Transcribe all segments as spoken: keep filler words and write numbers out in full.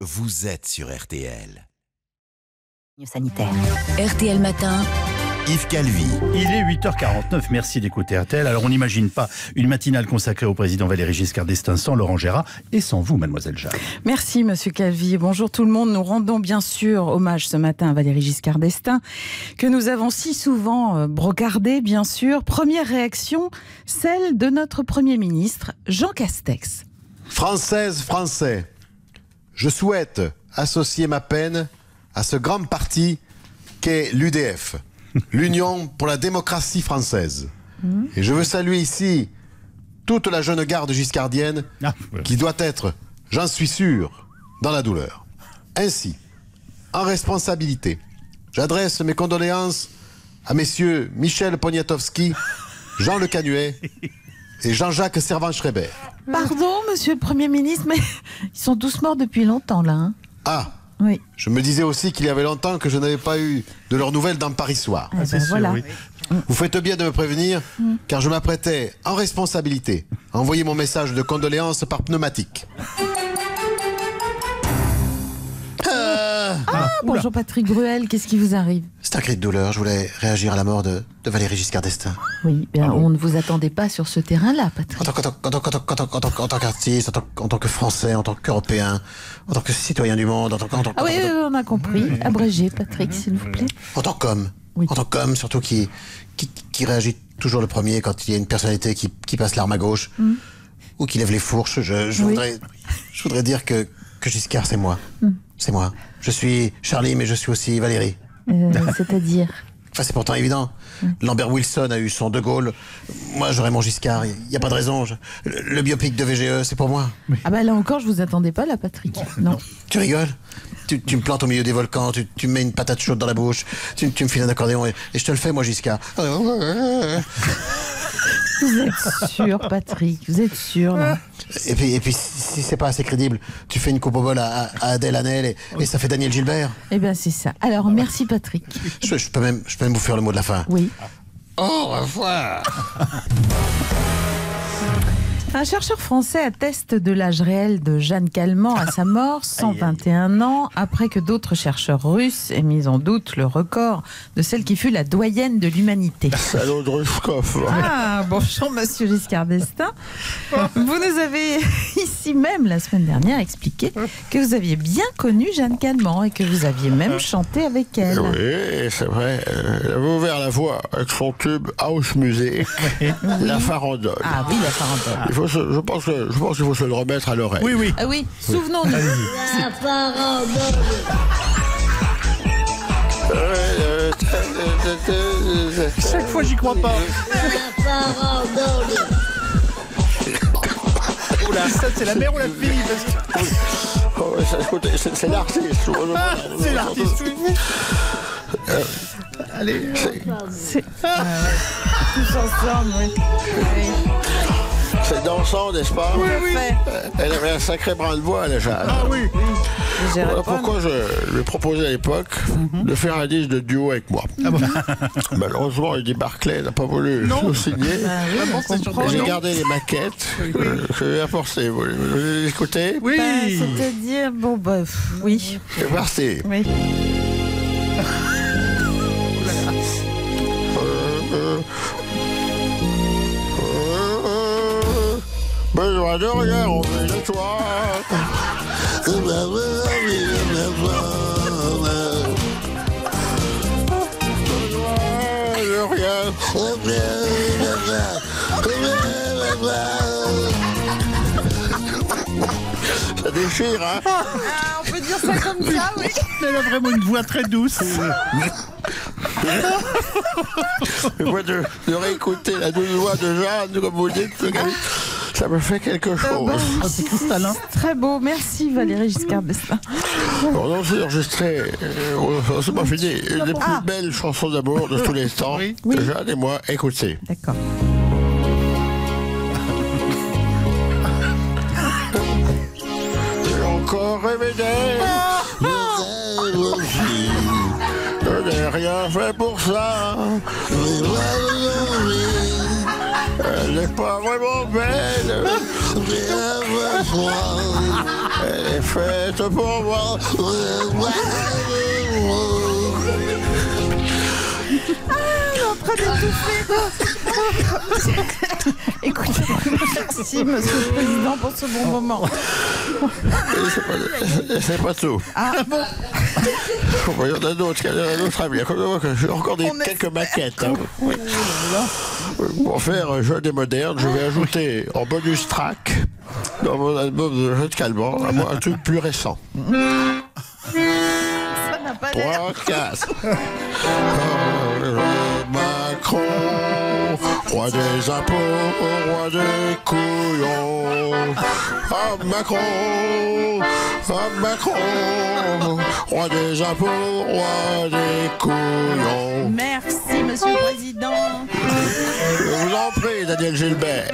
vous êtes sur R T L. Sanitaire. R T L Matin. Yves Calvi. Il est huit heures quarante-neuf, merci d'écouter R T L. Alors on n'imagine pas une matinale consacrée au président Valéry Giscard d'Estaing sans Laurent Gérard et sans vous, mademoiselle Jeanne. Merci monsieur Calvi. Bonjour tout le monde. Nous rendons bien sûr hommage ce matin à Valéry Giscard d'Estaing, que nous avons si souvent brocardé, bien sûr. Première réaction, celle de notre Premier ministre, Jean Castex. Française, Français, je souhaite associer ma peine à ce grand parti qu'est l'U D F, l'Union pour la démocratie française. Mmh. Et je veux saluer ici toute la jeune garde giscardienne ah, ouais. qui doit être, j'en suis sûr, dans la douleur. Ainsi, en responsabilité, j'adresse mes condoléances à messieurs Michel Poniatowski, Jean Le Canuet et Jean-Jacques Servan-Schreiber. Pardon, monsieur le Premier ministre, mais ils sont tous morts depuis longtemps, là. Hein. Ah oui. Je me disais aussi qu'il y avait longtemps que je n'avais pas eu de leurs nouvelles dans Paris Soir. Ah, ben voilà. oui. Vous faites bien de me prévenir, mm. car je m'apprêtais, en responsabilité, à envoyer mon message de condoléances par pneumatique. Ah, ah bonjour Patrick Bruel, qu'est-ce qui vous arrive? C'est un cri de douleur, je voulais réagir à la mort de, de Valéry Giscard d'Estaing. Oui, bien, on ne vous attendait pas sur ce terrain-là, Patrick. En tant qu'artiste, en tant que Français, en tant qu'Européen, en tant que citoyen du monde, en tant que... Ah oui, on a compris. Abrégé, Patrick, s'il vous plaît. En tant qu'homme, oui. en tant qu'homme, surtout qui, qui, qui réagit toujours le premier quand il y a une personnalité qui, qui passe l'arme à gauche, mm. ou qui lève les fourches, je, je, oui. voudrais, je voudrais dire que, que Giscard, c'est moi. Mm. C'est moi. Je suis Charlie, mais je suis aussi Valéry. Euh, C'est-à-dire Enfin, c'est pourtant évident. Mmh. Lambert Wilson a eu son De Gaulle. Moi, j'aurais mon Giscard. Il n'y a pas de raison. Je... Le, le biopic de V G E, c'est pour moi. Oui. Ah bah là encore, je vous attendais pas là, Patrick. Non. Tu rigoles tu, tu me plantes au milieu des volcans, tu, tu me mets une patate chaude dans la bouche, tu, tu me files un accordéon et, et je te le fais, moi, Giscard. Vous êtes sûr, Patrick? Vous êtes sûr là? Et puis, et puis si c'est pas assez crédible, tu fais une coupe au bol à, à Adèle Hanel et, et ça fait Daniel Gilbert. Eh bien, c'est ça. Alors, merci, Patrick. Je, je, peux même, je peux même vous faire le mot de la fin. Oui. Au revoir. Un chercheur français atteste de l'âge réel de Jeanne Calment à sa mort, cent vingt et un ans, après que d'autres chercheurs russes aient mis en doute le record de celle qui fut la doyenne de l'humanité. Salaud de Ruskov. Ah, bonjour monsieur Giscard d'Estaing. Vous nous avez ici même la semaine dernière expliqué que vous aviez bien connu Jeanne Calment et que vous aviez même chanté avec elle. Oui, c'est vrai. Elle avait ouvert la voie avec son tube House Music, oui. La farandole. Ah oui, la farandole. Il faut se, je pense que, je pense qu'il faut se le remettre à l'oreille. Oui, oui. Ah oui, souvenons-nous. La farandole. Chaque fois, j'y crois pas. La farandole. Oula, ça, c'est la mère ou la fille? Parce que... oh, c'est, c'est l'artiste. Ah, c'est l'artiste, oui. Euh, Allez. C'est... Ah, ouais. Tous ensemble, oui. oui. C'est dansant, n'est-ce pas? Oui, oui. Elle avait un sacré brin de voix, la Jeanne. Ah oui. Voilà pourquoi je lui ai proposé à l'époque mm-hmm. de faire un disque de duo avec moi. Ah bon. Malheureusement, Eddie Barclay n'a pas voulu nous signer. Bah oui, bon, j'ai gardé les maquettes. Oui. Euh, je vais apporter. Vous, vous les écoutez? Oui. Bah, c'est-à-dire, bon, bah, oui. C'est parti. Oui. Besoin de rien, on veut de toi. Besoin de rien. Ça déchire, hein? Ah, on peut dire ça comme ça, oui. Elle a vraiment une voix très douce. Moi, de, de réécouter la douce voix de Jeanne, comme vous dites, ça me fait quelque chose. Euh, bah, oh, c'est cristallin. Très beau, merci Valéry Giscard d'Estaing. On a aussi enregistré, euh, c'est pas fini, une des ah. plus belles chansons d'amour de tous les temps. Oui. Oui. Jeanne et moi, écoutez. D'accord. J'ai encore rêvé d'elle. Je n'ai rien fait pour ça. Elle n'est pas vraiment belle. Elle est faite pour moi. En train d'étouffer. Écoutez, merci Monsieur le Président pour ce bon moment. C'est pas, c'est pas tout. Ah bon. Il y en a d'autres, il y en a d'autres amis. J'ai encore des, quelques maquettes. Hein. Oui. Pour faire un jeu des modernes, je vais ajouter en bonus track dans mon album de jeu de calmant un truc plus récent. Ça n'a pas l'air. trois, quatre. Macron, roi des impôts, roi des couillons. Ah Macron, ah Macron, roi des impôts, roi des couillons. Merci Monsieur le Président. Je vous en prie, Daniel Gilbert.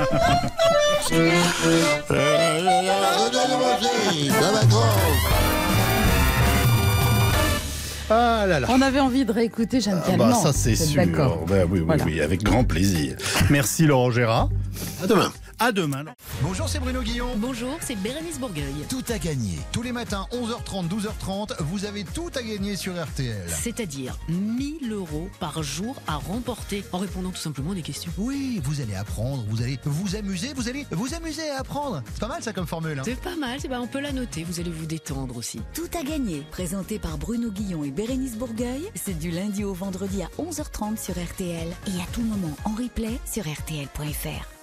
Ah là là. On avait envie de réécouter Jeanne Ah Calment. bah ça c'est sûr. D'accord. Bah oui, oui, Voilà. oui, avec grand plaisir. Merci Laurent Gérard. À demain. À demain. Bonjour, c'est Bruno Guillon. Bonjour, c'est Bérénice Bourgueil. Tout à gagner. Tous les matins, onze heures trente, douze heures trente, vous avez tout à gagner sur R T L. C'est-à-dire mille euros par jour à remporter en répondant tout simplement à des questions. Oui, vous allez apprendre, vous allez vous amuser, vous allez vous amuser à apprendre. C'est pas mal ça comme formule. Hein. C'est pas mal, c'est pas, on peut la noter, vous allez vous détendre aussi. Tout à gagner, présenté par Bruno Guillon et Bérénice Bourgueil, c'est du lundi au vendredi à onze heures trente sur R T L et à tout moment en replay sur R T L point F R.